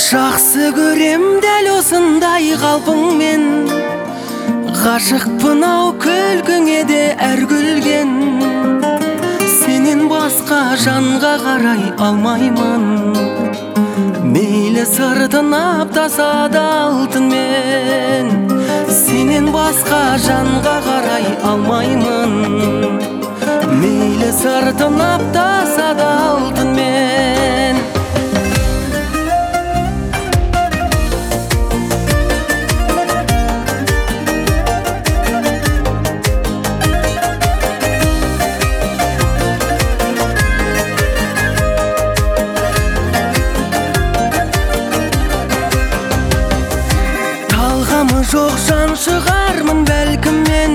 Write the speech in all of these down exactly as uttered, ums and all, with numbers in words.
Жақсы көрем дәл осындай қалпыңмен, ғашықпын ау күлкіңе де әр күлген. Сенен басқа жанға қарай алмаймын, мейлі сыртын аптаса да алтынмен. Сенен басқа жанға қарай алмаймын, мейлі сыртын аптаса да алтынмен. Жоқ жан шығармын бәлкім мен,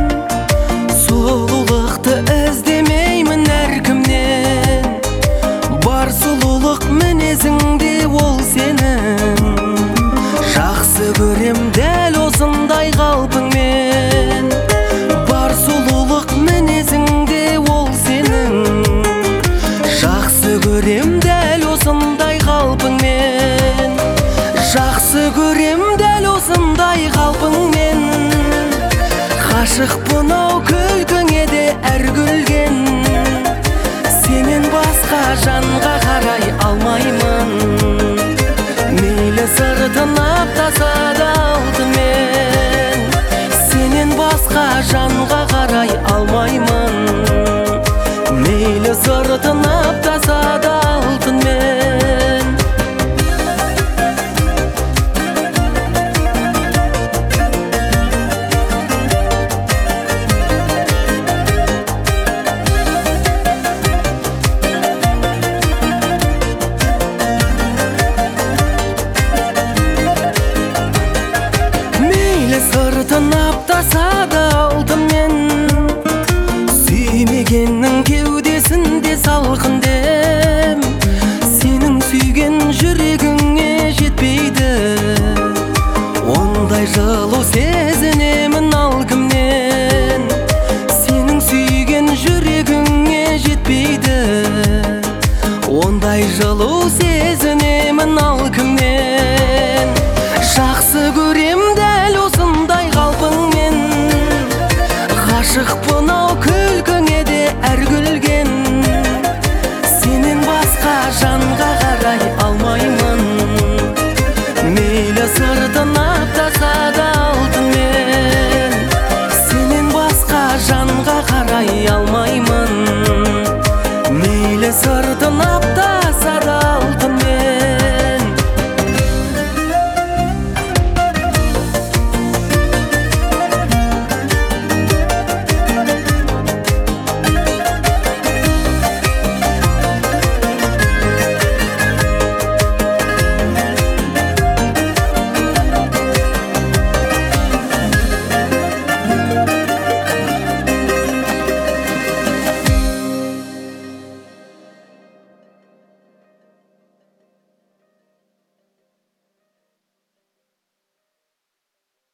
сұлулықты іздемеймін әркімнен. Бар сұлулық мінезіңде ол сенің, жақсы көрем дәл осындай қалпыңмен. Бар сұлулық мінезіңде ол сенің, жақсы көрем дәл осындай қалпыңмен. Жақсы көрем дәл осындай қалпыңмен, ғашықпын ау күлкіңе де әр күлген. Сенен басқа жанға қарай алмаймын, мейлі сыртын аптаса да алтынмен. Сенен басқа жанға қарай алмаймын, мейлі сыртын аптаса да алтынмен. Сыртын аптаса да алтынмен, сүймегеннің кеудесінде салқын дем. Сенің сүйген жүрегіңе жетпейді, ондай жылу сезінемін ал кімнен. Сенің сүйген жүрегіңе жетпейді, ондай жылу